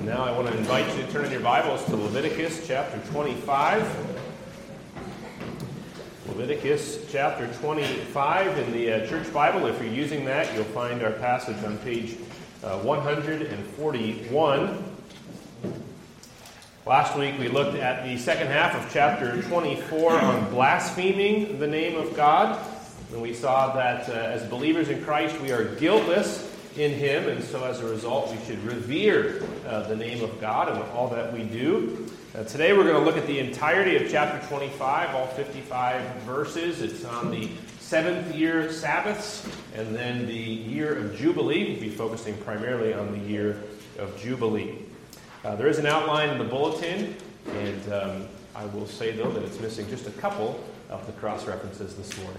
Now I want to invite you to turn in your Bibles to Leviticus chapter 25. Leviticus chapter 25 in the Church Bible. If you're using that, you'll find our passage on page 141. Last week we looked at the second half of chapter 24 on blaspheming the name of God. And we saw that as believers in Christ we are guiltless in Him, and so as a result we should revere the name of God and all that we do. Today we're going to look at the entirety of chapter 25, all 55 verses. It's on the 7th year Sabbaths and then the year of Jubilee. We'll be focusing primarily on the year of Jubilee. There is an outline in the bulletin, and I will say though that it's missing just a couple of the cross-references this morning.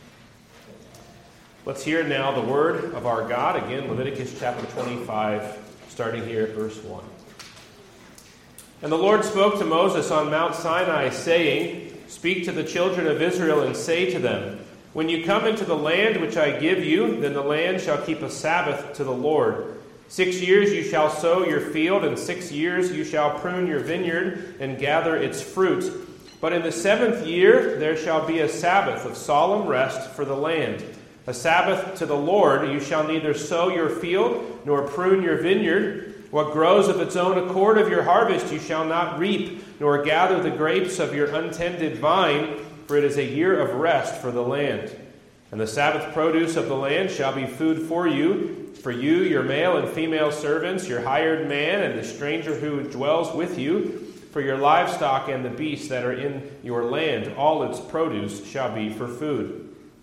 Let's hear now the word of our God. Again, Leviticus chapter 25, starting here at verse 1. And the Lord spoke to Moses on Mount Sinai, saying, "Speak to the children of Israel and say to them, when you come into the land which I give you, then the land shall keep a Sabbath to the Lord. 6 years you shall sow your field, and 6 years you shall prune your vineyard and gather its fruit. But in the 7th year there shall be a Sabbath of solemn rest for the land. A Sabbath to the Lord. You shall neither sow your field nor prune your vineyard. What grows of its own accord of your harvest you shall not reap, nor gather the grapes of your untended vine, for it is a year of rest for the land. And the Sabbath produce of the land shall be food for you, your male and female servants, your hired man, and the stranger who dwells with you, for your livestock and the beasts that are in your land. All its produce shall be for food.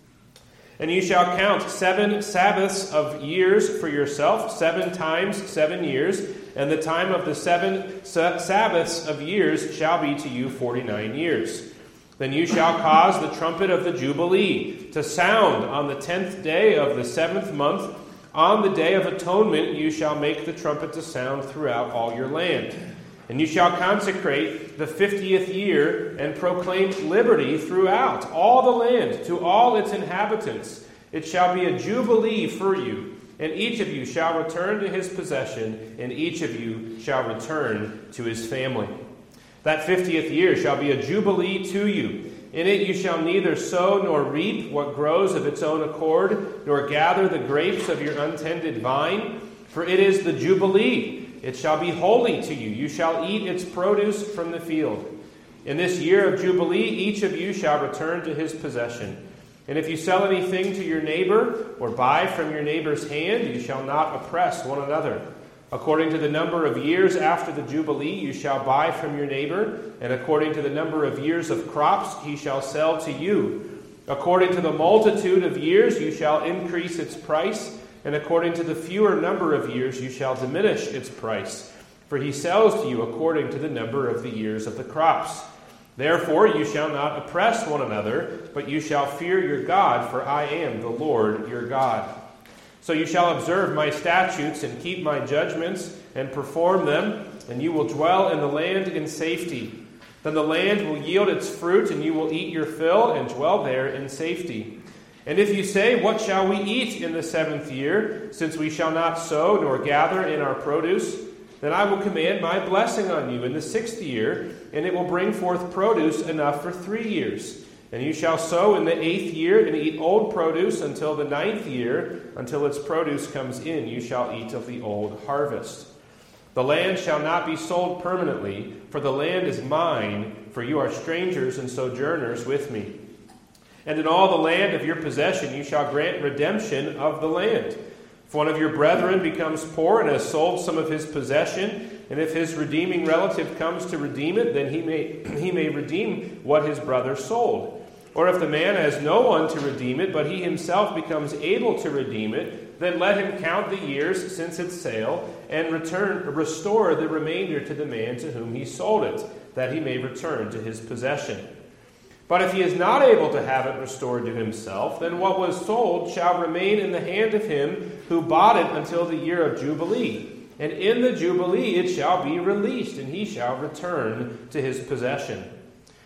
And you shall count 7 Sabbaths of years for yourself, 7 times 7 years, and the time of the 7 Sabbaths of years shall be to you 49 years. Then you shall cause the trumpet of the Jubilee to sound on the 10th day of the 7th month. On the day of atonement you shall make the trumpet to sound throughout all your land. And you shall consecrate the 50th year and proclaim liberty throughout all the land to all its inhabitants. It shall be a jubilee for you, and each of you shall return to his possession, and each of you shall return to his family. That 50th year shall be a jubilee to you. In it you shall neither sow nor reap what grows of its own accord, nor gather the grapes of your untended vine, for it is the jubilee. It shall be holy to you. You shall eat its produce from the field. In this year of Jubilee, each of you shall return to his possession. And if you sell anything to your neighbor, or buy from your neighbor's hand, you shall not oppress one another. According to the number of years after the Jubilee, you shall buy from your neighbor, and according to the number of years of crops, he shall sell to you. According to the multitude of years, you shall increase its price, and according to the fewer number of years you shall diminish its price. For he sells to you according to the number of the years of the crops. Therefore you shall not oppress one another, but you shall fear your God, for I am the Lord your God. So you shall observe my statutes and keep my judgments and perform them, and you will dwell in the land in safety. Then the land will yield its fruit, and you will eat your fill and dwell there in safety. And if you say, what shall we eat in the 7th year, since we shall not sow nor gather in our produce? Then I will command my blessing on you in the 6th year, and it will bring forth produce enough for 3 years. And you shall sow in the 8th year, and eat old produce until the 9th year, until its produce comes in. You shall eat of the old harvest. The land shall not be sold permanently, for the land is mine, for you are strangers and sojourners with me. And in all the land of your possession you shall grant redemption of the land. If one of your brethren becomes poor and has sold some of his possession, and if his redeeming relative comes to redeem it, then he may redeem what his brother sold. Or if the man has no one to redeem it, but he himself becomes able to redeem it, then let him count the years since its sale, and restore the remainder to the man to whom he sold it, that he may return to his possession. But if he is not able to have it restored to himself, then what was sold shall remain in the hand of him who bought it until the year of Jubilee. And in the Jubilee it shall be released, and he shall return to his possession.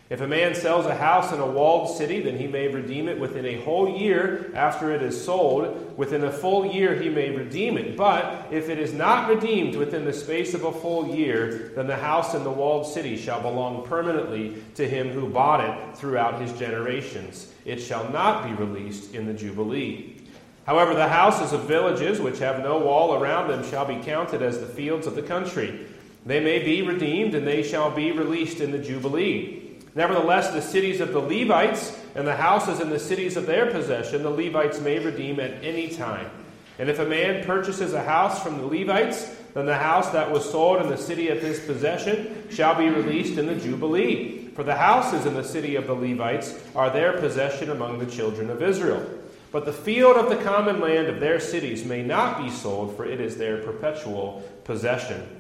If a man sells a house in a walled city, then he may redeem it within a whole year after it is sold. Within a full year he may redeem it. But if it is not redeemed within the space of a full year, then the house in the walled city shall belong permanently to him who bought it throughout his generations. It shall not be released in the Jubilee. However, the houses of villages which have no wall around them shall be counted as the fields of the country. They may be redeemed, and they shall be released in the Jubilee. Nevertheless, the cities of the Levites and the houses in the cities of their possession, the Levites may redeem at any time. And if a man purchases a house from the Levites, then the house that was sold in the city of his possession shall be released in the Jubilee. For the houses in the city of the Levites are their possession among the children of Israel. But the field of the common land of their cities may not be sold, for it is their perpetual possession.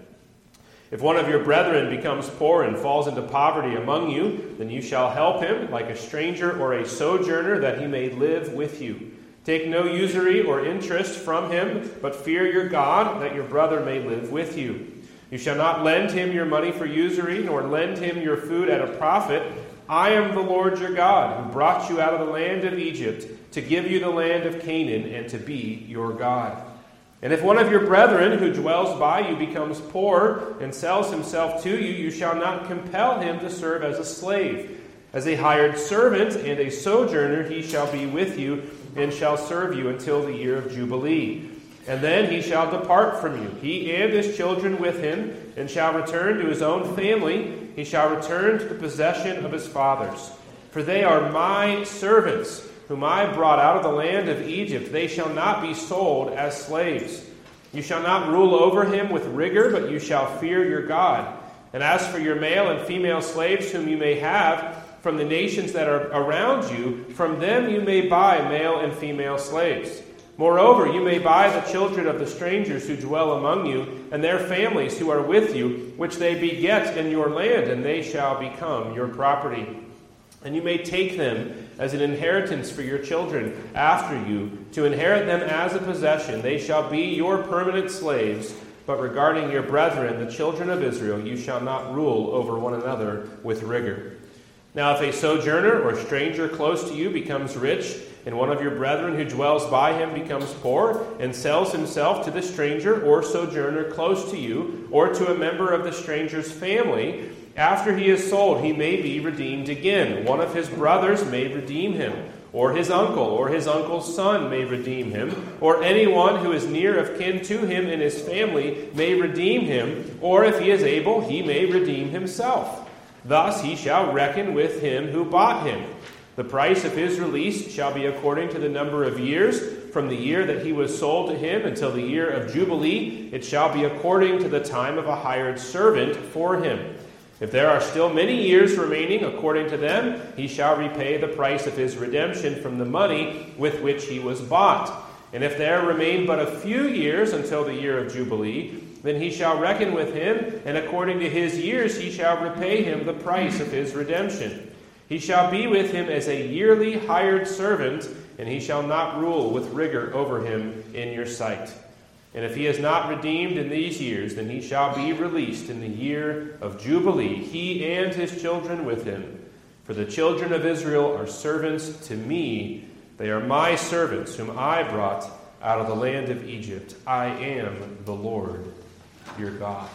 If one of your brethren becomes poor and falls into poverty among you, then you shall help him, like a stranger or a sojourner, that he may live with you. Take no usury or interest from him, but fear your God, that your brother may live with you. You shall not lend him your money for usury, nor lend him your food at a profit. I am the Lord your God, who brought you out of the land of Egypt, to give you the land of Canaan, and to be your God. And if one of your brethren who dwells by you becomes poor and sells himself to you, you shall not compel him to serve as a slave. As a hired servant and a sojourner he shall be with you and shall serve you until the year of Jubilee. And then he shall depart from you, he and his children with him, and shall return to his own family. He shall return to the possession of his fathers. For they are my servants, whom I brought out of the land of Egypt. They shall not be sold as slaves. You shall not rule over him with rigor, but you shall fear your God. And as for your male and female slaves whom you may have from the nations that are around you, from them you may buy male and female slaves. Moreover, you may buy the children of the strangers who dwell among you, and their families who are with you, which they beget in your land, and they shall become your property. And you may take them as an inheritance for your children after you, to inherit them as a possession. They shall be your permanent slaves. But regarding your brethren, the children of Israel, you shall not rule over one another with rigor. Now if a sojourner or stranger close to you becomes rich, and one of your brethren who dwells by him becomes poor, and sells himself to the stranger or sojourner close to you, or to a member of the stranger's family, after he is sold, he may be redeemed again. One of his brothers may redeem him, or his uncle's son may redeem him, or anyone who is near of kin to him in his family may redeem him, or if he is able, he may redeem himself. Thus he shall reckon with him who bought him. The price of his release shall be according to the number of years, from the year that he was sold to him until the year of Jubilee. It shall be according to the time of a hired servant for him. If there are still many years remaining according to them, he shall repay the price of his redemption from the money with which he was bought. And if there remain but a few years until the year of Jubilee, then he shall reckon with him, and according to his years he shall repay him the price of his redemption. He shall be with him as a yearly hired servant, and he shall not rule with rigor over him in your sight. And if he is not redeemed in these years, then he shall be released in the year of Jubilee, he and his children with him. For the children of Israel are servants to me. They are my servants, whom I brought out of the land of Egypt. I am the Lord your God.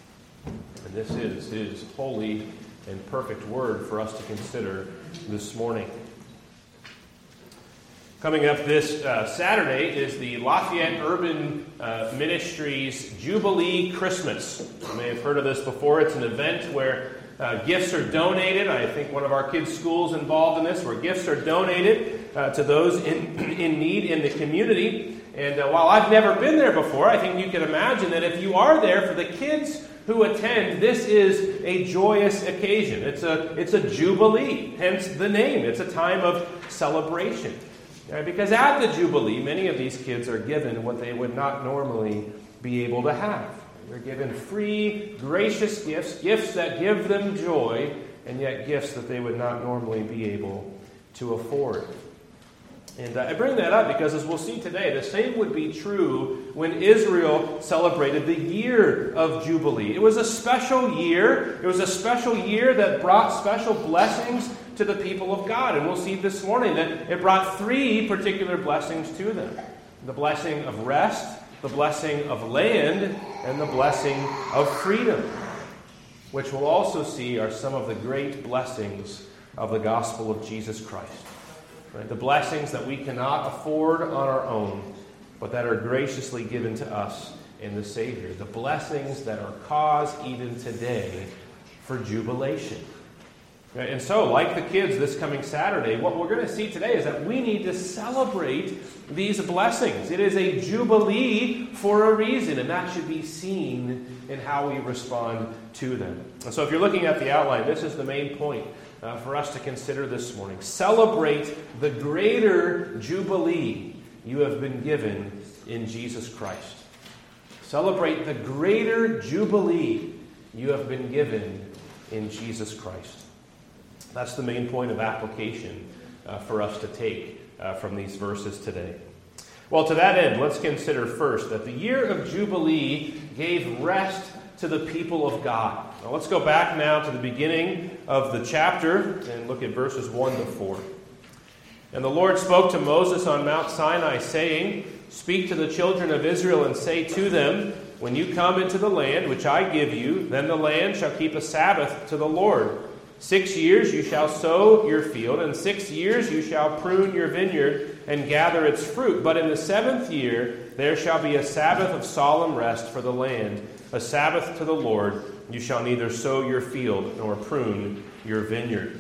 And this is his holy and perfect word for us to consider this morning. Coming up this Saturday is the Lafayette Urban Ministries Jubilee Christmas. You may have heard of this before. It's an event where gifts are donated. I think one of our kids' schools involved in this, where gifts are donated to those in need in the community. And while I've never been there before, I think you can imagine that if you are there, for the kids who attend, this is a joyous occasion. It's a jubilee, hence the name. It's a time of celebration. Because at the Jubilee, many of these kids are given what they would not normally be able to have. They're given free, gracious gifts that give them joy, and yet gifts that they would not normally be able to afford. And I bring that up because, as we'll see today, the same would be true when Israel celebrated the year of Jubilee. It was a special year. It was a special year that brought special blessings to the people of God. And we'll see this morning that it brought three particular blessings to them. The blessing of rest, the blessing of land, and the blessing of freedom, which we'll also see are some of the great blessings of the gospel of Jesus Christ. Right? The blessings that we cannot afford on our own, but that are graciously given to us in the Savior. The blessings that are cause even today for jubilation. Right? And so, like the kids this coming Saturday, what we're going to see today is that we need to celebrate these blessings. It is a jubilee for a reason, and that should be seen in how we respond to them. And so if you're looking at the outline, this is the main point for us to consider this morning. Celebrate the greater jubilee you have been given in Jesus Christ. Celebrate the greater jubilee you have been given in Jesus Christ. That's the main point of application for us to take from these verses today. Well, to that end, let's consider first that the year of Jubilee gave rest to the people of God. Now, let's go back now to the beginning of the chapter and look at verses 1 to 4. And the Lord spoke to Moses on Mount Sinai, saying, "Speak to the children of Israel and say to them, when you come into the land which I give you, then the land shall keep a Sabbath to the Lord. 6 years you shall sow your field, and 6 years you shall prune your vineyard and gather its fruit. But in the 7th year there shall be a Sabbath of solemn rest for the land, a Sabbath to the Lord. You shall neither sow your field nor prune your vineyard."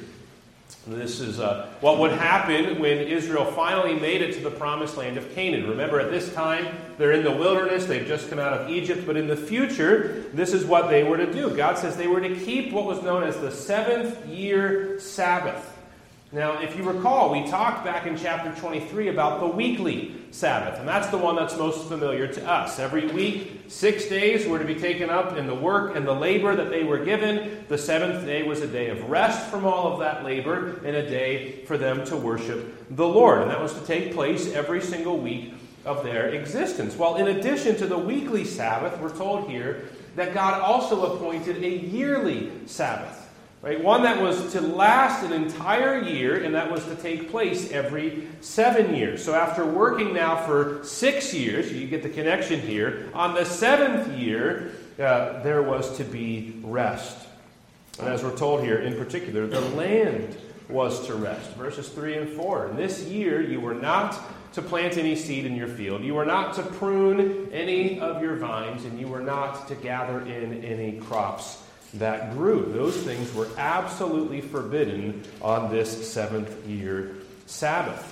This is what would happen when Israel finally made it to the promised land of Canaan. Remember, at this time, they're in the wilderness. They've just come out of Egypt. But in the future, this is what they were to do. God says they were to keep what was known as the 7th year Sabbath. Now, if you recall, we talked back in chapter 23 about the weekly Sabbath. And that's the one that's most familiar to us. Every week, 6 days were to be taken up in the work and the labor that they were given. The 7th day was a day of rest from all of that labor and a day for them to worship the Lord. And that was to take place every single week of their existence. Well, in addition to the weekly Sabbath, we're told here that God also appointed a yearly Sabbath. Right? One that was to last an entire year, and that was to take place every 7 years. So after working now for 6 years, you get the connection here, on the 7th year, there was to be rest. And as we're told here, in particular, the land was to rest. Verses 3 and 4. "In this year you were not to plant any seed in your field. You were not to prune any of your vines, and you were not to gather in any crops that grew." Those things were absolutely forbidden on this 7th year Sabbath.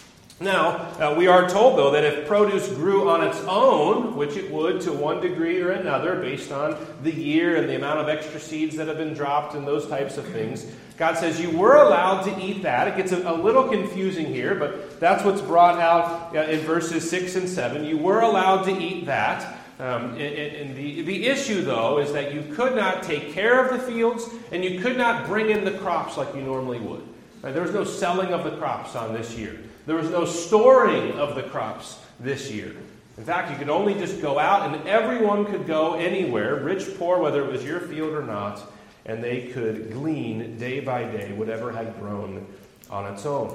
Now, we are told, though, that if produce grew on its own, which it would to one degree or another, based on the year and the amount of extra seeds that have been dropped and those types of things, God says you were allowed to eat that. It gets a little confusing here, but that's what's brought out in verses 6 and 7. You were allowed to eat that. And the issue, though, is that you could not take care of the fields, and you could not bring in the crops like you normally would. Right? There was no selling of the crops on this year. There was no storing of the crops this year. In fact, you could only just go out, and everyone could go anywhere, rich, poor, whether it was your field or not, and they could glean day by day whatever had grown on its own.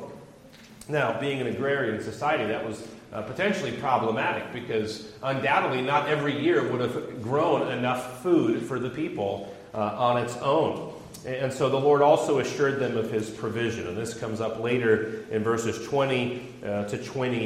Now, being an agrarian society, that was potentially problematic because undoubtedly not every year would have grown enough food for the people on its own. And so the Lord also assured them of his provision. And this comes up later in verses 20 to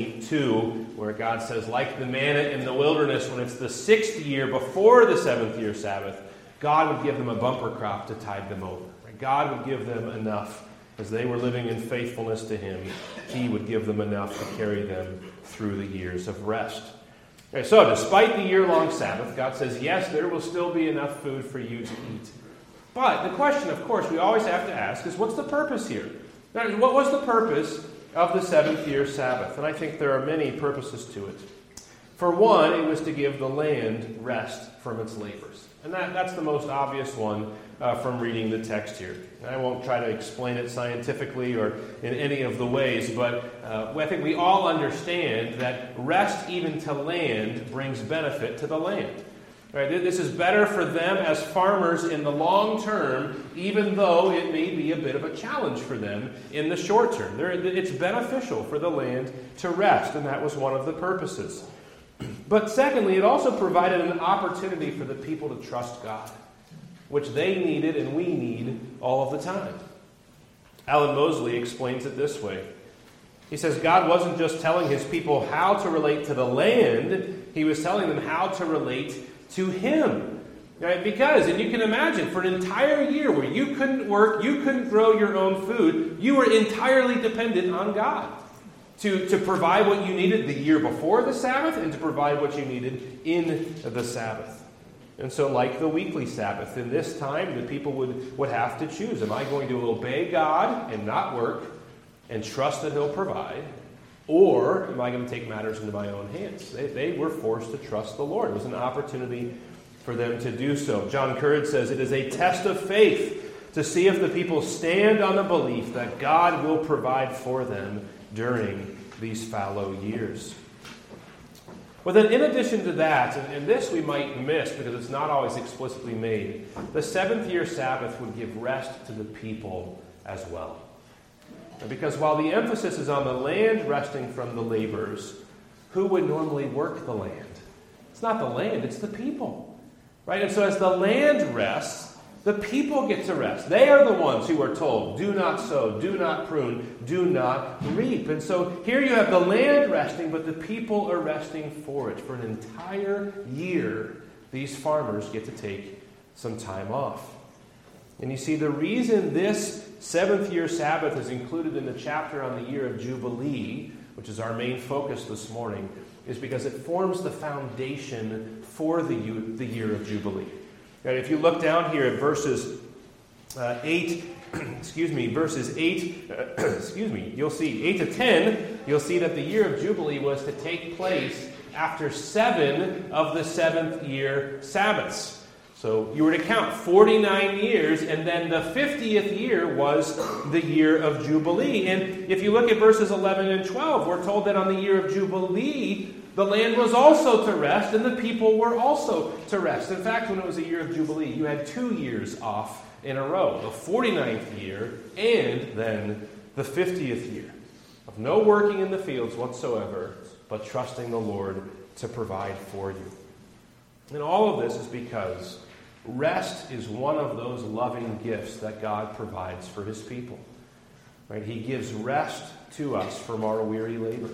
22, where God says, like the manna in the wilderness, when it's the 6th year before the 7th year Sabbath, God would give them a bumper crop to tide them over. God would give them enough. As they were living in faithfulness to him, he would give them enough to carry them through the years of rest. Okay, so despite the year-long Sabbath, God says, yes, there will still be enough food for you to eat. But the question, of course, we always have to ask is, what's the purpose here? What was the purpose of the 7th year Sabbath? And I think there are many purposes to it. For one, it was to give the land rest from its labors. And that's the most obvious one from reading the text here. I won't try to explain it scientifically or in any of the ways, but I think we all understand that rest even to land brings benefit to the land. Right? This is better for them as farmers in the long term, even though it may be a bit of a challenge for them in the short term. It's beneficial for the land to rest, and that was one of the purposes. But secondly, it also provided an opportunity for the people to trust God, which they needed and we need all of the time. Alan Mosley explains it this way. He says God wasn't just telling his people how to relate to the land, he was telling them how to relate to him. Right? Because, and you can imagine, for an entire year where you couldn't work, you couldn't grow your own food, you were entirely dependent on God to provide what you needed the year before the Sabbath and to provide what you needed in the Sabbath. And so like the weekly Sabbath, in this time, the people would have to choose. Am I going to obey God and not work and trust that he'll provide? Or am I going to take matters into my own hands? They were forced to trust the Lord. It was an opportunity for them to do so. John Currid says, it is a test of faith to see if the people stand on the belief that God will provide for them during these fallow years. Well, then, in addition to that, and this we might miss because it's not always explicitly made, the seventh year Sabbath would give rest to the people as well. Because while the emphasis is on the land resting from the labors, who would normally work the land? It's not the land, it's the people. Right? And so as the land rests, the people get to rest. They are the ones who are told, do not sow, do not prune, do not reap. And so here you have the land resting, but the people are resting for it. For an entire year, these farmers get to take some time off. And you see, the reason this seventh year Sabbath is included in the chapter on the year of Jubilee, which is our main focus this morning, is because it forms the foundation for the year of Jubilee. Right, if you look down here at verses 8, you'll see 8 to 10, you'll see that the year of Jubilee was to take place after 7 of the seventh year Sabbaths. So you were to count 49 years, and then the 50th year was the year of Jubilee. And if you look at verses 11 and 12, we're told that on the year of Jubilee, the land was also to rest, and the people were also to rest. In fact, when it was a year of Jubilee, you had 2 years off in a row. The 49th year and then the 50th year. Of no working in the fields whatsoever, but trusting the Lord to provide for you. And all of this is because rest is one of those loving gifts that God provides for his people. Right? He gives rest to us from our weary labor.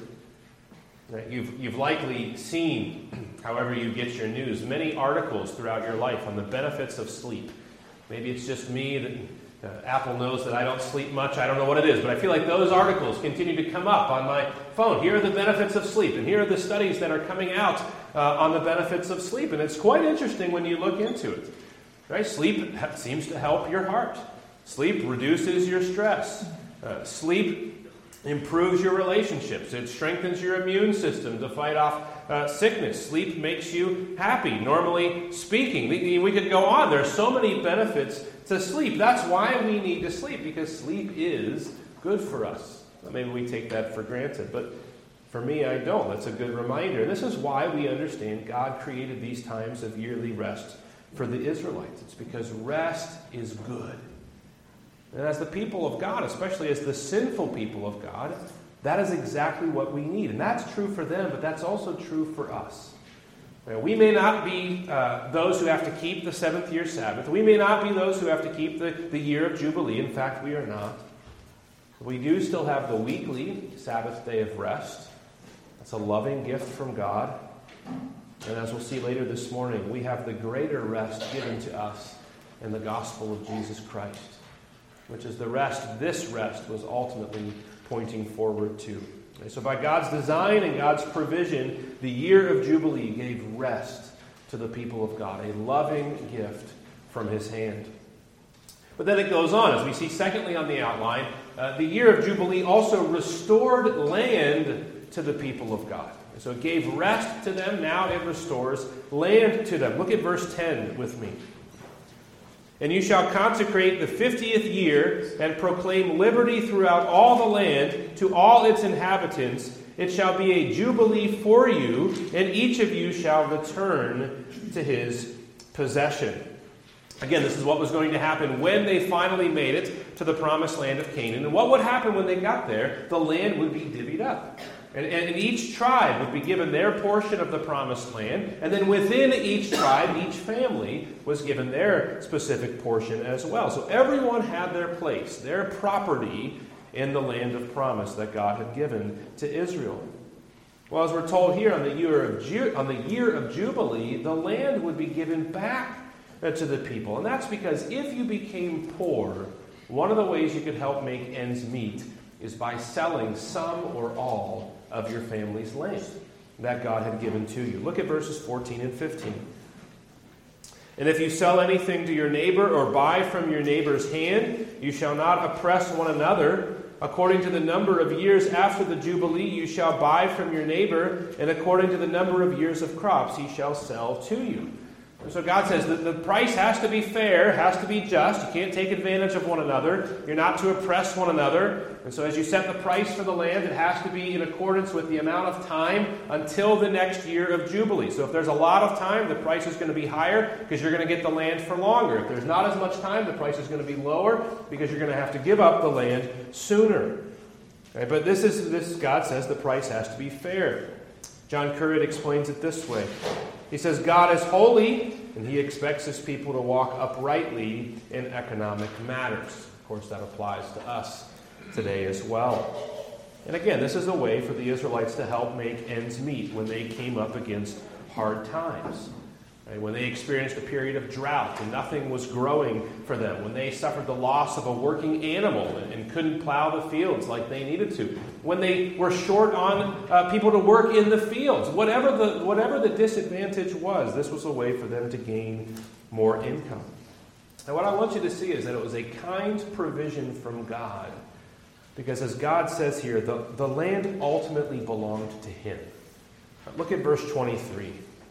You've likely seen, however you get your news, many articles throughout your life on the benefits of sleep. Maybe it's just me that Apple knows that I don't sleep much. I don't know what it is, but I feel like those articles continue to come up on my phone. Here are the benefits of sleep, and here are the studies that are coming out on the benefits of sleep. And it's quite interesting when you look into it. Right? Sleep seems to help your heart. Sleep reduces your stress. Sleep improves your relationships. It strengthens your immune system to fight off sickness. Sleep makes you happy, normally speaking. We could go on. There are so many benefits to sleep. That's why we need to sleep, because sleep is good for us. Maybe we take that for granted, but for me, I don't. That's a good reminder. This is why we understand God created these times of yearly rest for the Israelites. It's because rest is good. And as the people of God, especially as the sinful people of God, that is exactly what we need. And that's true for them, but that's also true for us. We may not be those who have to keep the seventh year Sabbath. We may not be those who have to keep the year of Jubilee. In fact, we are not. We do still have the weekly Sabbath day of rest. That's a loving gift from God. And as we'll see later this morning, we have the greater rest given to us in the gospel of Jesus Christ, which is the rest this rest was ultimately pointing forward to. So by God's design and God's provision, the year of Jubilee gave rest to the people of God, a loving gift from his hand. But then it goes on, as we see secondly on the outline, the year of Jubilee also restored land to the people of God. So it gave rest to them. Now it restores land to them. Look at verse 10 with me. And you shall consecrate the 50th year and proclaim liberty throughout all the land to all its inhabitants. It shall be a jubilee for you, and each of you shall return to his possession. Again, this is what was going to happen when they finally made it to the promised land of Canaan. And what would happen when they got there? The land would be divvied up. And each tribe would be given their portion of the promised land. And then within each tribe, each family was given their specific portion as well. So everyone had their place, their property in the land of promise that God had given to Israel. Well, as we're told here, on the year of Jubilee, the land would be given back to the people. And that's because if you became poor, one of the ways you could help make ends meet is by selling some or all of your family's land that God had given to you. Look at verses 14 and 15. And if you sell anything to your neighbor or buy from your neighbor's hand, you shall not oppress one another. According to the number of years after the Jubilee, you shall buy from your neighbor, and according to the number of years of crops, he shall sell to you. And so God says that the price has to be fair, has to be just. You can't take advantage of one another. You're not to oppress one another. And so as you set the price for the land, it has to be in accordance with the amount of time until the next year of Jubilee. So if there's a lot of time, the price is going to be higher because you're going to get the land for longer. If there's not as much time, the price is going to be lower because you're going to have to give up the land sooner. Okay, but this God says the price has to be fair. John Currid explains it this way. He says, God is holy, and he expects his people to walk uprightly in economic matters. Of course, that applies to us today as well. And again, this is a way for the Israelites to help make ends meet when they came up against hard times. Right? When they experienced a period of drought and nothing was growing for them. When they suffered the loss of a working animal and couldn't plow the fields like they needed to. When they were short on people to work in the fields. Whatever the disadvantage was, this was a way for them to gain more income. And what I want you to see is that it was a kind provision from God. Because as God says here, the land ultimately belonged to him. Look at verse 23.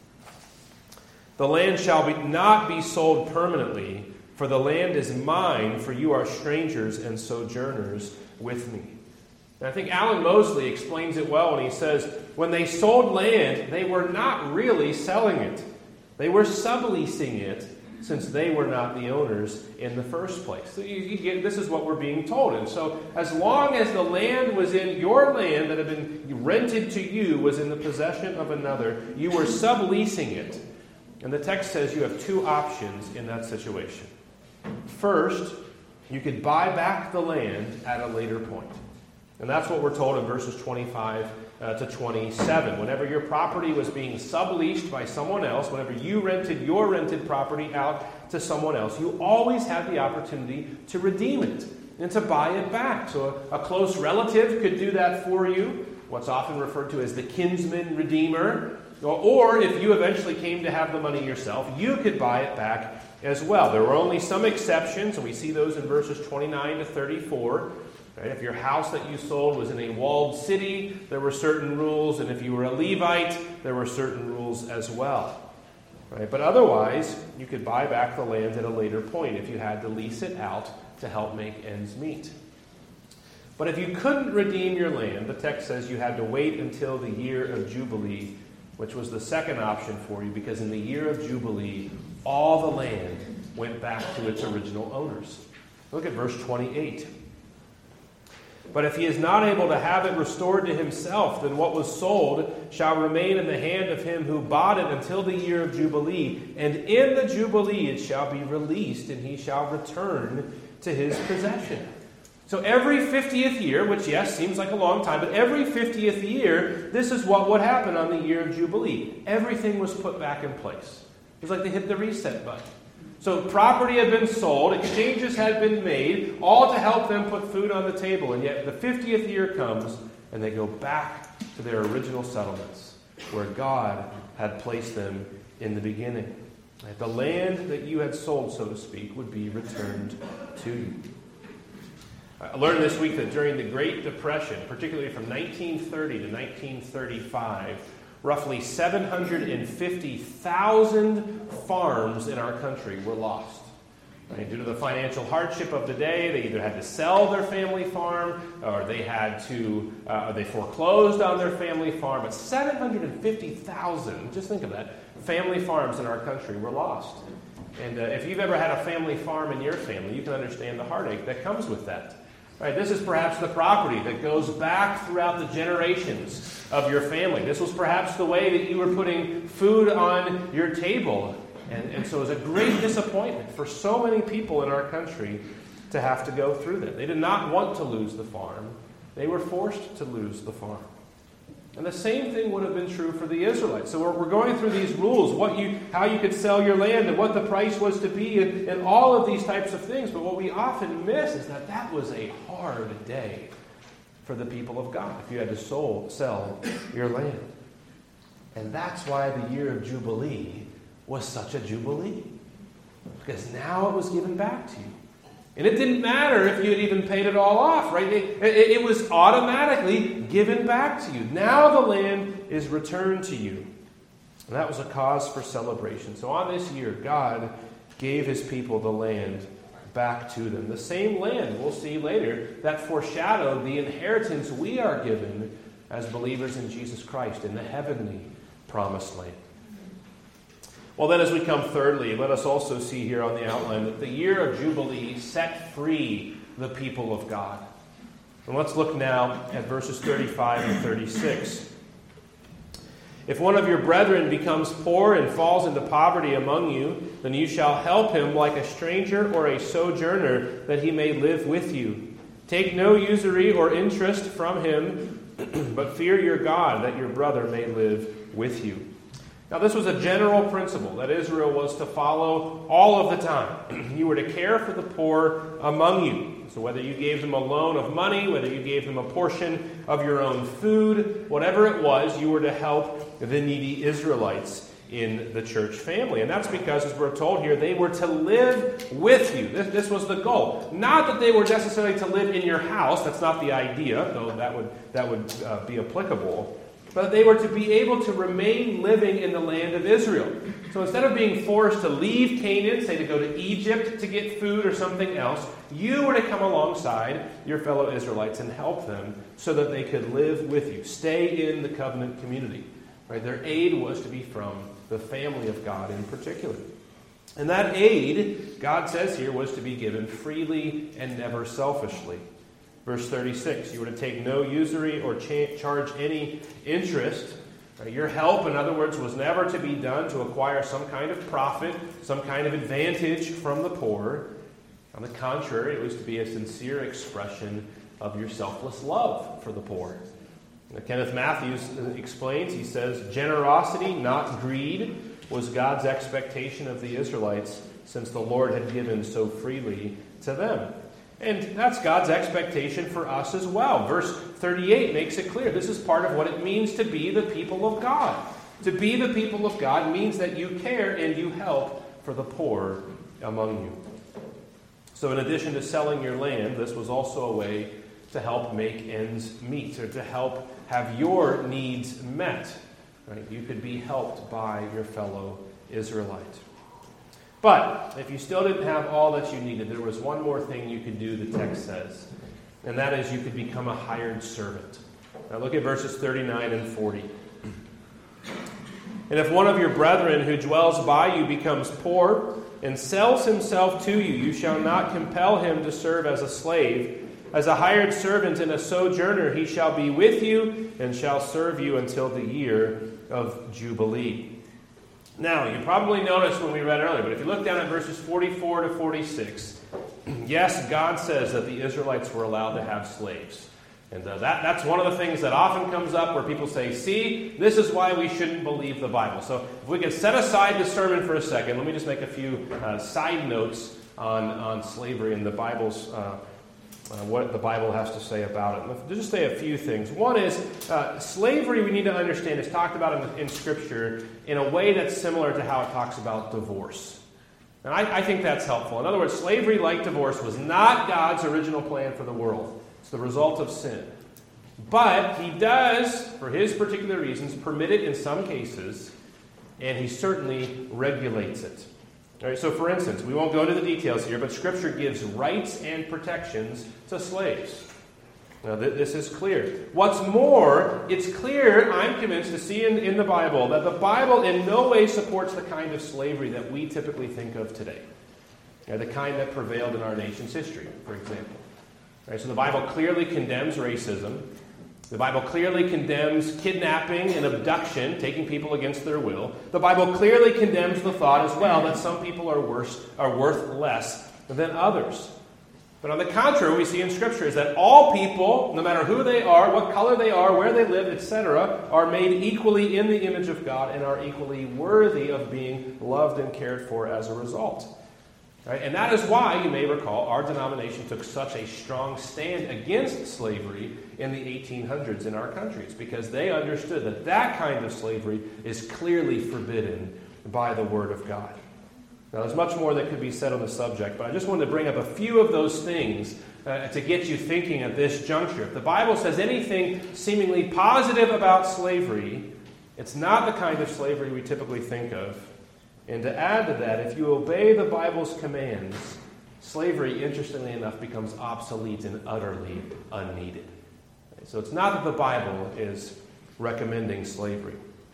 The land shall not be sold permanently, for the land is mine, for you are strangers and sojourners with me. And I think Alan Mosley explains it well when he says, when they sold land, they were not really selling it. They were subleasing it, since they were not the owners in the first place. So this is what we're being told. And so as long as the land was in your land that had been rented to you, was in the possession of another, you were subleasing it. And the text says you have two options in that situation. First, you could buy back the land at a later point. And that's what we're told in verses 25 to 27. Whenever your property was being subleased by someone else, whenever you rented your rented property out to someone else, you always had the opportunity to redeem it and to buy it back. So a close relative could do that for you, what's often referred to as the kinsman redeemer. Or if you eventually came to have the money yourself, you could buy it back as well. There were only some exceptions, and we see those in verses 29 to 34. Right? If your house that you sold was in a walled city, there were certain rules, and if you were a Levite, there were certain rules as well. Right? But otherwise, you could buy back the land at a later point if you had to lease it out to help make ends meet. But if you couldn't redeem your land, the text says you had to wait until the year of Jubilee, which was the second option for you, because in the year of Jubilee, all the land went back to its original owners. Look at verse 28. But if he is not able to have it restored to himself, then what was sold shall remain in the hand of him who bought it until the year of Jubilee. And in the Jubilee it shall be released, and he shall return to his possession. So every 50th year, which yes, seems like a long time, but every 50th year, this is what would happen on the year of Jubilee. Everything was put back in place. It was like they hit the reset button. So property had been sold, exchanges had been made, all to help them put food on the table. And yet the 50th year comes, and they go back to their original settlements, where God had placed them in the beginning. The land that you had sold, so to speak, would be returned to you. I learned this week that during the Great Depression, particularly from 1930 to 1935, roughly 750,000 farms in our country were lost. Right? Due to the financial hardship of the day, they either had to sell their family farm, or they foreclosed on their family farm. But 750,000, just think of that, family farms in our country were lost. And if you've ever had a family farm in your family, you can understand the heartache that comes with that. Right, this is perhaps the property that goes back throughout the generations of your family. This was perhaps the way that you were putting food on your table. And so it was a great disappointment for so many people in our country to have to go through that. They did not want to lose the farm. They were forced to lose the farm. And the same thing would have been true for the Israelites. So we're going through these rules, how you could sell your land and what the price was to be, and all of these types of things. But what we often miss is that was a hard day for the people of God if you had to sell your land. And that's why the year of Jubilee was such a jubilee. Because now it was given back to you. And it didn't matter if you had even paid it all off, right? It was automatically given back to you. Now the land is returned to you. And that was a cause for celebration. So on this year, God gave his people the land back to them. The same land, we'll see later, that foreshadowed the inheritance we are given as believers in Jesus Christ in the heavenly promised land. Well, then as we come thirdly, let us also see here on the outline that the year of Jubilee set free the people of God. And let's look now at verses 35 and 36. If one of your brethren becomes poor and falls into poverty among you, then you shall help him like a stranger or a sojourner, that he may live with you. Take no usury or interest from him, but fear your God, that your brother may live with you. Now, this was a general principle that Israel was to follow all of the time. You were to care for the poor among you. So whether you gave them a loan of money, whether you gave them a portion of your own food, whatever it was, you were to help the needy Israelites in the church family. And that's because, as we're told here, they were to live with you. This was the goal. Not that they were necessarily to live in your house. That's not the idea, though that would be applicable. But they were to be able to remain living in the land of Israel. So instead of being forced to leave Canaan, say to go to Egypt to get food or something else, you were to come alongside your fellow Israelites and help them so that they could live with you, stay in the covenant community. Right? Their aid was to be from the family of God in particular. And that aid, God says here, was to be given freely and never selfishly. Verse 36, you were to take no usury or charge any interest. Your help, in other words, was never to be done to acquire some kind of profit, some kind of advantage from the poor. On the contrary, it was to be a sincere expression of your selfless love for the poor. Kenneth Matthews explains, he says, generosity, not greed, was God's expectation of the Israelites since the Lord had given so freely to them. And that's God's expectation for us as well. Verse 38 makes it clear. This is part of what it means to be the people of God. To be the people of God means that you care and you help for the poor among you. So in addition to selling your land, this was also a way to help make ends meet, or to help have your needs met. Right? You could be helped by your fellow Israelite. But if you still didn't have all that you needed, there was one more thing you could do, the text says. And that is you could become a hired servant. Now look at verses 39 and 40. And if one of your brethren who dwells by you becomes poor and sells himself to you, you shall not compel him to serve as a slave. As a hired servant and a sojourner, he shall be with you and shall serve you until the year of Jubilee. Now, you probably noticed when we read earlier, but if you look down at verses 44 to 46, yes, God says that the Israelites were allowed to have slaves. And that's one of the things that often comes up where people say, see, this is why we shouldn't believe the Bible. So if we could set aside the sermon for a second, let me just make a few side notes on slavery and the Bible's what the Bible has to say about it. Let's just say a few things. One is, slavery, we need to understand, is talked about in Scripture in a way that's similar to how it talks about divorce. And I think that's helpful. In other words, slavery, like divorce, was not God's original plan for the world. It's the result of sin. But he does, for his particular reasons, permit it in some cases, and he certainly regulates it. All right, so for instance, we won't go into the details here, but Scripture gives rights and protections to slaves. Now, this is clear. What's more, it's clear, I'm convinced, to see in the Bible that the Bible in no way supports the kind of slavery that we typically think of today. The kind that prevailed in our nation's history, for example. All right, so the Bible clearly condemns racism. The Bible clearly condemns kidnapping and abduction, taking people against their will. The Bible clearly condemns the thought as well that some people are worth less than others. But on the contrary, we see in Scripture is that all people, no matter who they are, what color they are, where they live, etc., are made equally in the image of God and are equally worthy of being loved and cared for as a result. Right? And that is why, you may recall, our denomination took such a strong stand against slavery in the 1800s in our countries, because they understood that that kind of slavery is clearly forbidden by the Word of God. Now, there's much more that could be said on the subject, but I just wanted to bring up a few of those things to get you thinking at this juncture. If the Bible says anything seemingly positive about slavery, it's not the kind of slavery we typically think of. And to add to that, if you obey the Bible's commands, slavery, interestingly enough, becomes obsolete and utterly unneeded. So it's not that the Bible is recommending slavery.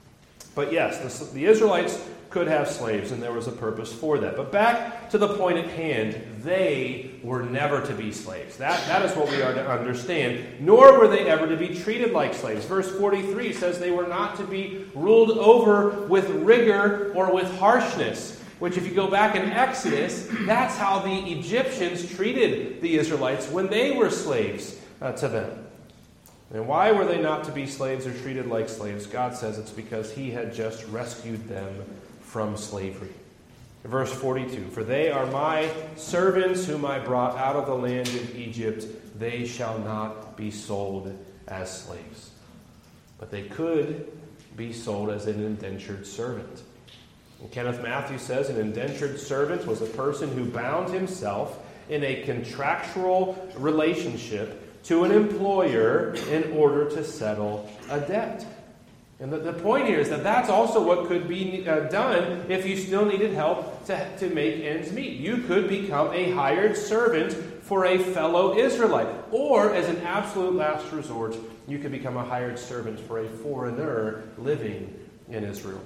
But yes, the Israelites could have slaves, and there was a purpose for that. But back to the point at hand, they were never to be slaves. That is what we are to understand. Nor were they ever to be treated like slaves. Verse 43 says they were not to be ruled over with rigor or with harshness, which if you go back in Exodus, that's how the Egyptians treated the Israelites when they were slaves to them. And why were they not to be slaves or treated like slaves? God says it's because he had just rescued them from slavery. Verse 42, "For they are my servants whom I brought out of the land of Egypt. They shall not be sold as slaves." But they could be sold as an indentured servant. And Kenneth Matthews says an indentured servant was a person who bound himself in a contractual relationship to an employer in order to settle a debt. And the point here is that that's also what could be done if you still needed help to make ends meet. You could become a hired servant for a fellow Israelite. Or, as an absolute last resort, you could become a hired servant for a foreigner living in Israel.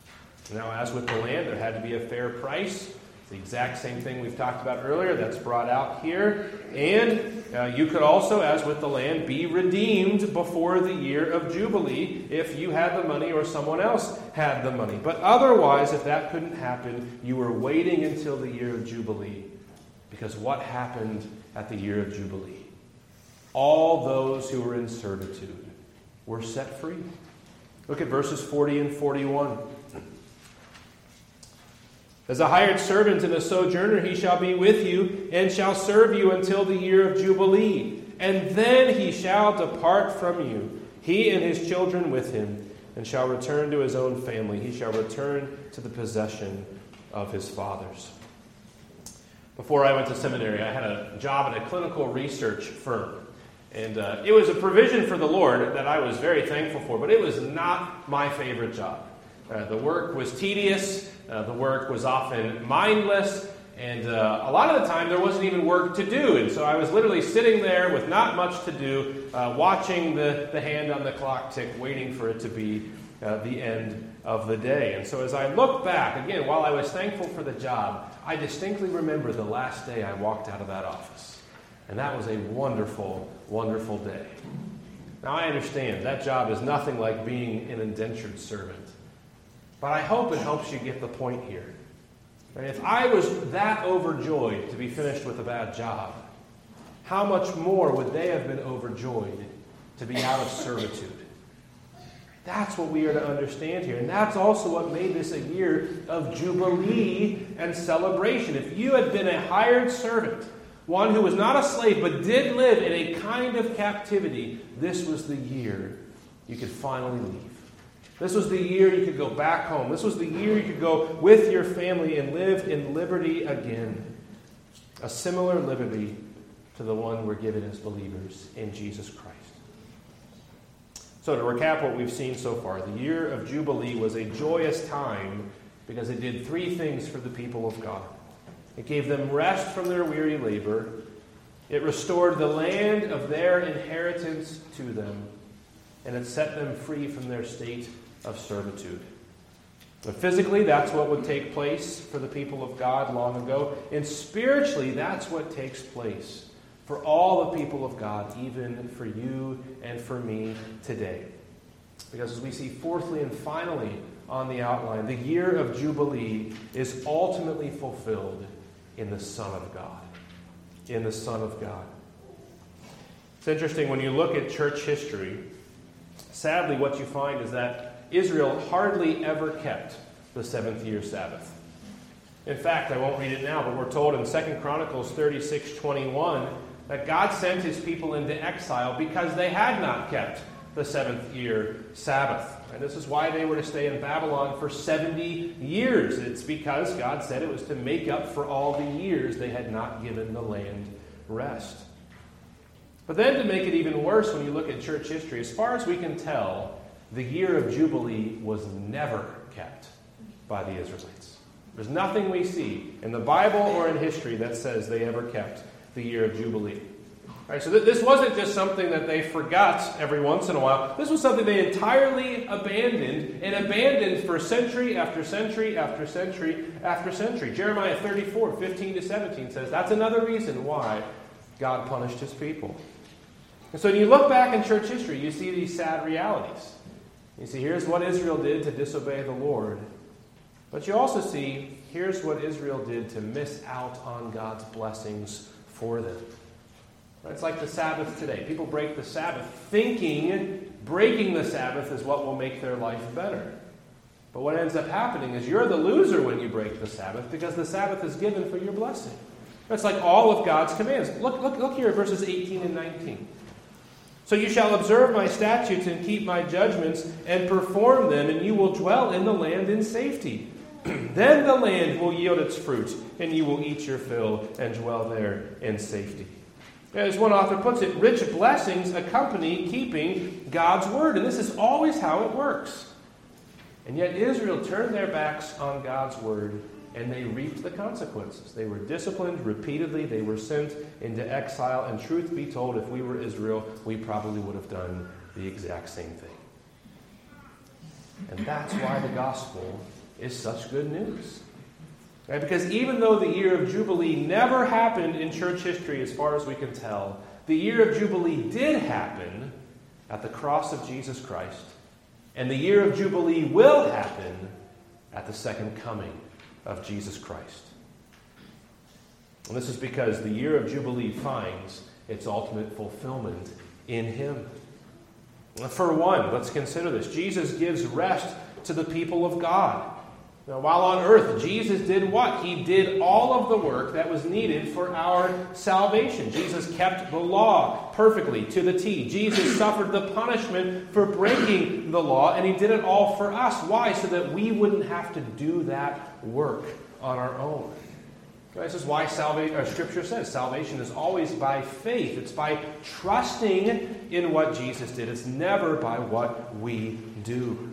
Now, as with the land, there had to be a fair price. It's the exact same thing we've talked about earlier that's brought out here. And you could also, as with the land, be redeemed before the year of Jubilee if you had the money or someone else had the money. But otherwise, if that couldn't happen, you were waiting until the year of Jubilee. Because what happened at the year of Jubilee? All those who were in servitude were set free. Look at verses 40 and 41. "As a hired servant and a sojourner, he shall be with you, and shall serve you until the year of Jubilee. And then he shall depart from you, he and his children with him, and shall return to his own family. He shall return to the possession of his fathers." Before I went to seminary, I had a job at a clinical research firm. And it was a provision for the Lord that I was very thankful for, but it was not my favorite job. The work was tedious. The work was often mindless, and a lot of the time there wasn't even work to do. And so I was literally sitting there with not much to do, watching the hand on the clock tick, waiting for it to be the end of the day. And so as I look back, again, while I was thankful for the job, I distinctly remember the last day I walked out of that office. And that was a wonderful, wonderful day. Now I understand that job is nothing like being an indentured servant. But I hope it helps you get the point here. If I was that overjoyed to be finished with a bad job, how much more would they have been overjoyed to be out of servitude? That's what we are to understand here. And that's also what made this a year of jubilee and celebration. If you had been a hired servant, one who was not a slave but did live in a kind of captivity, this was the year you could finally leave. This was the year you could go back home. This was the year you could go with your family and live in liberty again. A similar liberty to the one we're given as believers in Jesus Christ. So to recap what we've seen so far, the year of Jubilee was a joyous time because it did three things for the people of God. It gave them rest from their weary labor. It restored the land of their inheritance to them. And it set them free from their state of servitude. But physically, that's what would take place for the people of God long ago. And spiritually, that's what takes place for all the people of God, even for you and for me today. Because as we see fourthly and finally on the outline, the year of Jubilee is ultimately fulfilled in the Son of God. In the Son of God. It's interesting when you look at church history, sadly what you find is that Israel hardly ever kept the seventh-year Sabbath. In fact, I won't read it now, but we're told in 2 Chronicles 36:21 that God sent his people into exile because they had not kept the seventh-year Sabbath. And this is why they were to stay in Babylon for 70 years. It's because God said it was to make up for all the years they had not given the land rest. But then to make it even worse when you look at church history, as far as we can tell, the year of Jubilee was never kept by the Israelites. There's nothing we see in the Bible or in history that says they ever kept the year of Jubilee. All right, so this wasn't just something that they forgot every once in a while. This was something they entirely abandoned for century after century after century after century. Jeremiah 34:15-17 says that's another reason why God punished his people. And so when you look back in church history, you see these sad realities. You see, here's what Israel did to disobey the Lord. But you also see, here's what Israel did to miss out on God's blessings for them. It's like the Sabbath today. People break the Sabbath thinking breaking the Sabbath is what will make their life better. But what ends up happening is you're the loser when you break the Sabbath because the Sabbath is given for your blessing. That's like all of God's commands. Look here at verses 18 and 19. So you shall observe my statutes and keep my judgments and perform them, and you will dwell in the land in safety. Then the land will yield its fruit, and you will eat your fill and dwell there in safety. As one author puts it, rich blessings accompany keeping God's word. And this is always how it works. And yet Israel turned their backs on God's word, and they reaped the consequences. They were disciplined repeatedly. They were sent into exile. And truth be told, if we were Israel, we probably would have done the exact same thing. And that's why the gospel is such good news. Right? Because even though the year of Jubilee never happened in church history as far as we can tell, the year of Jubilee did happen at the cross of Jesus Christ. And the year of Jubilee will happen at the second coming of Jesus Christ. And this is because the year of Jubilee finds its ultimate fulfillment in him. For one, let's consider this. Jesus gives rest to the people of God. Now, while on earth, Jesus did what? He did all of the work that was needed for our salvation. Jesus kept the law perfectly to the T. Jesus suffered the punishment for breaking the law, and he did it all for us. Why? So that we wouldn't have to do that work on our own. This is why Scripture says salvation is always by faith. It's by trusting in what Jesus did. It's never by what we do.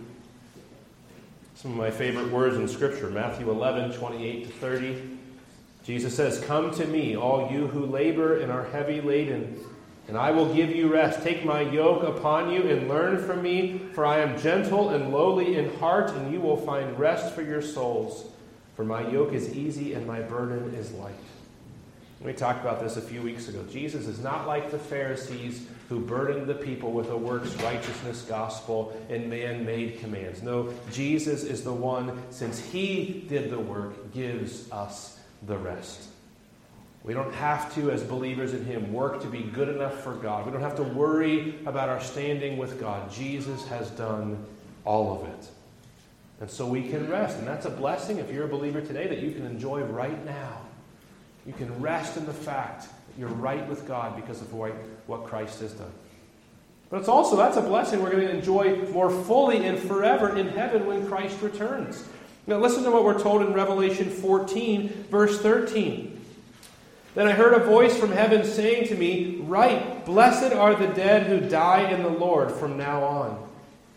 Some of my favorite words in Scripture, Matthew 11:28-30. Jesus says, "Come to me, all you who labor and are heavy laden, and I will give you rest. Take my yoke upon you and learn from me, for I am gentle and lowly in heart, and you will find rest for your souls. For my yoke is easy and my burden is light." We talked about this a few weeks ago. Jesus is not like the Pharisees who burdened the people with a works righteousness gospel and man-made commands. No, Jesus is the one, since he did the work, gives us the rest. We don't have to, as believers in him, work to be good enough for God. We don't have to worry about our standing with God. Jesus has done all of it. And so we can rest. And that's a blessing if you're a believer today that you can enjoy right now. You can rest in the fact that you're right with God because of what Christ has done. But it's also, that's a blessing we're going to enjoy more fully and forever in heaven when Christ returns. Now listen to what we're told in Revelation 14, verse 13. "Then I heard a voice from heaven saying to me, 'Write, blessed are the dead who die in the Lord from now on.'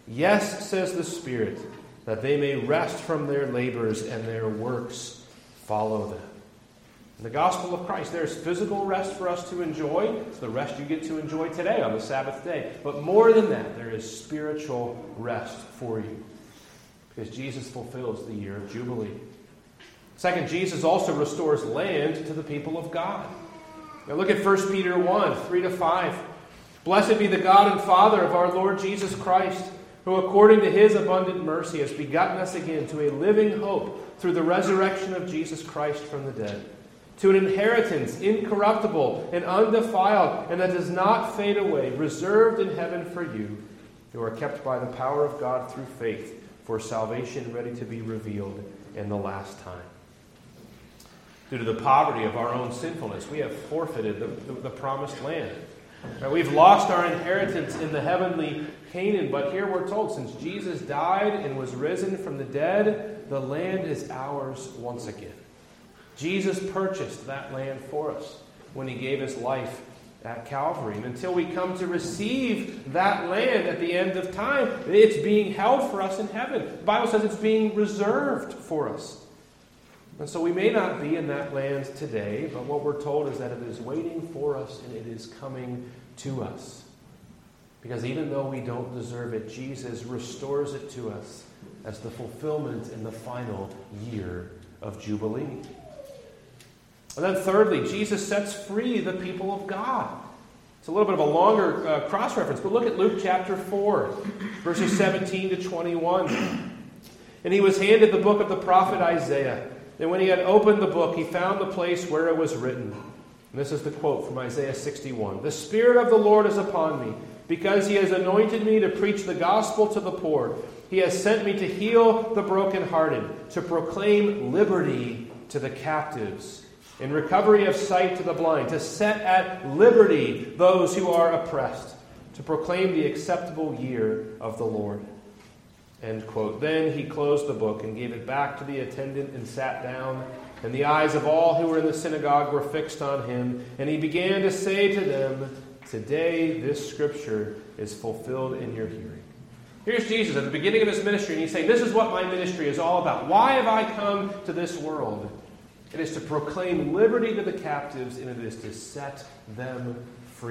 Yes, says the Spirit, that they may rest from their labors and their works follow them. In the gospel of Christ, there's physical rest for us to enjoy. It's the rest you get to enjoy today on the Sabbath day. But more than that, there is spiritual rest for you, because Jesus fulfills the year of Jubilee. Second, Jesus also restores land to the people of God. Now look at 1 Peter 1, 3-5. Blessed be the God and Father of our Lord Jesus Christ, who according to his abundant mercy has begotten us again to a living hope through the resurrection of Jesus Christ from the dead, to an inheritance incorruptible and undefiled, and that does not fade away, reserved in heaven for you, who are kept by the power of God through faith, for salvation ready to be revealed in the last time. Due to the poverty of our own sinfulness, we have forfeited the promised land. Now, we've lost our inheritance in the heavenly Canaan, but here we're told, since Jesus died and was risen from the dead, the land is ours once again. Jesus purchased that land for us when he gave his life at Calvary. And until we come to receive that land at the end of time, it's being held for us in heaven. The Bible says it's being reserved for us. And so we may not be in that land today, but what we're told is that it is waiting for us and it is coming to us. Because even though we don't deserve it, Jesus restores it to us as the fulfillment in the final year of Jubilee. And then thirdly, Jesus sets free the people of God. It's a little bit of a longer cross-reference, but look at Luke chapter 4, verses 17 to 21. And he was handed the book of the prophet Isaiah. And when he had opened the book, he found the place where it was written. And this is the quote from Isaiah 61. The Spirit of the Lord is upon me, because he has anointed me to preach the gospel to the poor. He has sent me to heal the brokenhearted, to proclaim liberty to the captives, and recovery of sight to the blind, to set at liberty those who are oppressed, to proclaim the acceptable year of the Lord. End quote. Then he closed the book and gave it back to the attendant and sat down. And the eyes of all who were in the synagogue were fixed on him. And he began to say to them, today this scripture is fulfilled in your hearing. Here's Jesus at the beginning of his ministry, and he's saying, this is what my ministry is all about. Why have I come to this world? It is to proclaim liberty to the captives, and it is to set them free.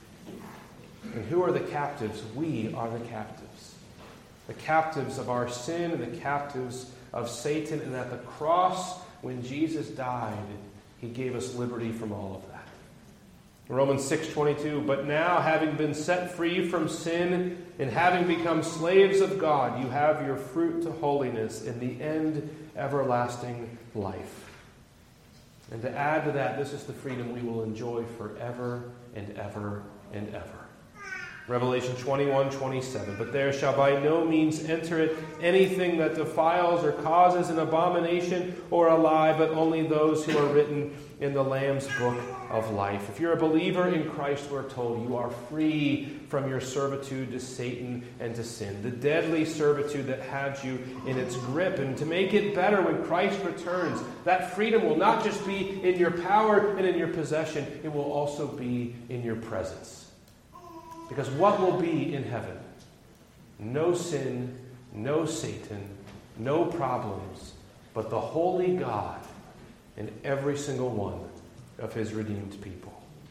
And who are the captives? We are the captives. The captives of our sin and the captives of Satan. And at the cross, when Jesus died, he gave us liberty from all of that. Romans 6:22, but now, having been set free from sin and having become slaves of God, you have your fruit to holiness, in the end, everlasting life. And to add to that, this is the freedom we will enjoy forever and ever and ever. Revelation 21:27. But there shall by no means enter it anything that defiles or causes an abomination or a lie, but only those who are written in the Lamb's book of life. If you're a believer in Christ, we're told you are free from your servitude to Satan and to sin, the deadly servitude that had you in its grip. And to make it better when Christ returns, that freedom will not just be in your power and in your possession, it will also be in your presence. Because what will be in heaven? No sin, no Satan, no problems, but the holy God and every single one of his redeemed people.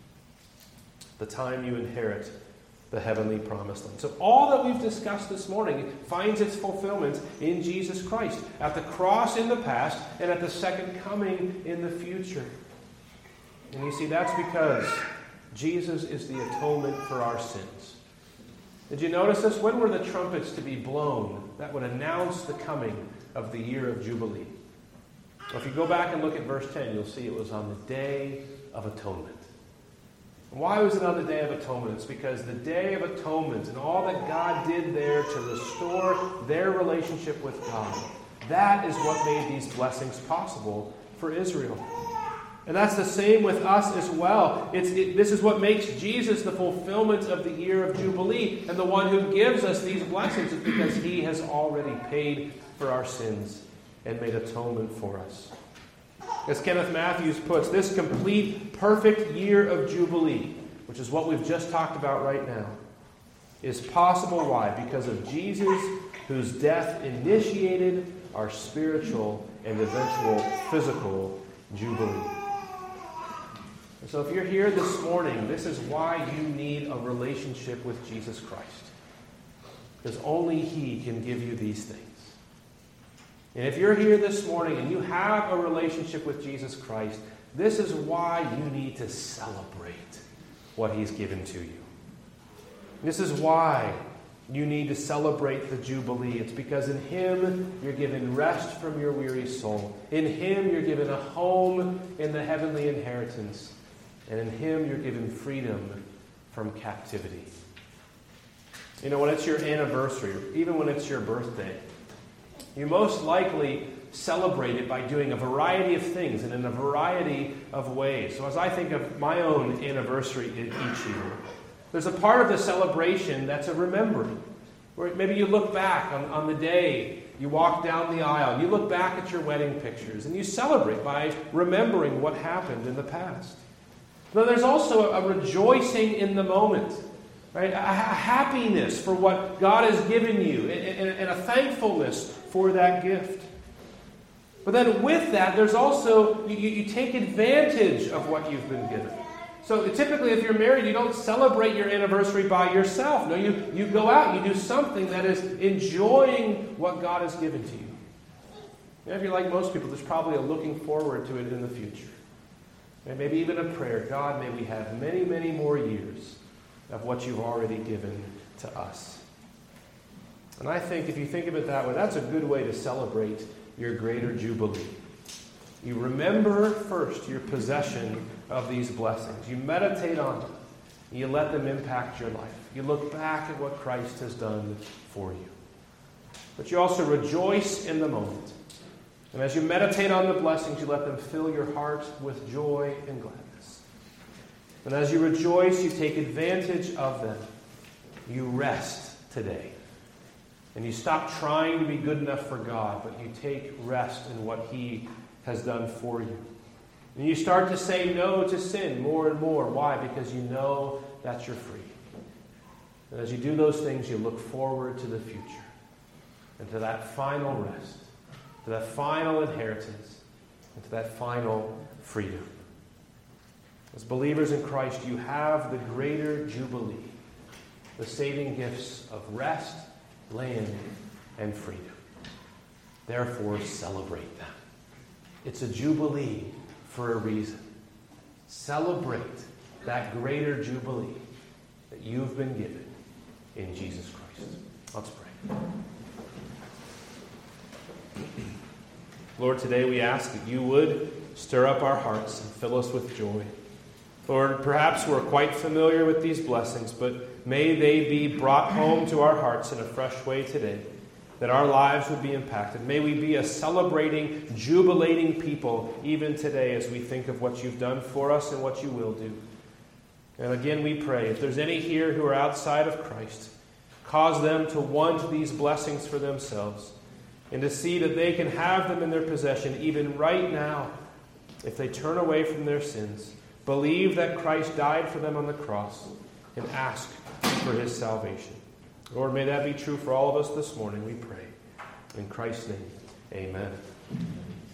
The time you inherit the heavenly promised land. So all that we've discussed this morning finds its fulfillment in Jesus Christ, at the cross in the past and at the second coming in the future. And you see, that's because Jesus is the atonement for our sins. Did you notice this? When were the trumpets to be blown that would announce the coming of the year of Jubilee? Well, if you go back and look at verse 10, you'll see it was on the Day of Atonement. Why was it on the Day of Atonement? It's because the Day of Atonement and all that God did there to restore their relationship with God, that is what made these blessings possible for Israel. And that's the same with us as well. This is what makes Jesus the fulfillment of the year of Jubilee. And the one who gives us these blessings is because he has already paid for our sins and made atonement for us. As Kenneth Matthews puts, this complete, perfect year of Jubilee, which is what we've just talked about right now, is possible. Why? Because of Jesus, whose death initiated our spiritual and eventual physical jubilee. And so if you're here this morning, this is why you need a relationship with Jesus Christ. Because only He can give you these things. And if you're here this morning and you have a relationship with Jesus Christ, this is why you need to celebrate what He's given to you. This is why you need to celebrate the Jubilee. It's because in Him you're given rest from your weary soul. In Him you're given a home in the heavenly inheritance. And in Him you're given freedom from captivity. You know, when it's your anniversary, or even when it's your birthday, you most likely celebrate it by doing a variety of things and in a variety of ways. So as I think of my own anniversary each year, there's a part of the celebration that's a remembering. Where maybe you look back on the day you walk down the aisle, and you look back at your wedding pictures, and you celebrate by remembering what happened in the past. But there's also a rejoicing in the moment. Right? A happiness for what God has given you and a thankfulness for that gift. But then with that, there's also, you take advantage of what you've been given. So typically if you're married, you don't celebrate your anniversary by yourself. No, you go out, you do something that is enjoying what God has given to you. And if you're like most people, there's probably a looking forward to it in the future. And maybe even a prayer. God, may we have many, many more years of what you've already given to us. And I think if you think of it that way, that's a good way to celebrate your greater jubilee. You remember first your possession of these blessings. You meditate on them. You let them impact your life. You look back at what Christ has done for you. But you also rejoice in the moment. And as you meditate on the blessings, you let them fill your heart with joy and gladness. And as you rejoice, you take advantage of them. You rest today. And you stop trying to be good enough for God, but you take rest in what He has done for you. And you start to say no to sin more and more. Why? Because you know that you're free. And as you do those things, you look forward to the future and to that final rest, to that final inheritance, and to that final freedom. As believers in Christ, you have the greater jubilee, the saving gifts of rest, land, and freedom. Therefore, celebrate them. It's a jubilee for a reason. Celebrate that greater jubilee that you've been given in Jesus Christ. Let's pray. Lord, today we ask that you would stir up our hearts and fill us with joy. Lord, perhaps we're quite familiar with these blessings, but may they be brought home to our hearts in a fresh way today, that our lives would be impacted. May we be a celebrating, jubilating people even today as we think of what you've done for us and what you will do. And again, we pray, if there's any here who are outside of Christ, cause them to want these blessings for themselves and to see that they can have them in their possession even right now if they turn away from their sins, believe that Christ died for them on the cross, and ask for His salvation. Lord, may that be true for all of us this morning, we pray. In Christ's name, amen.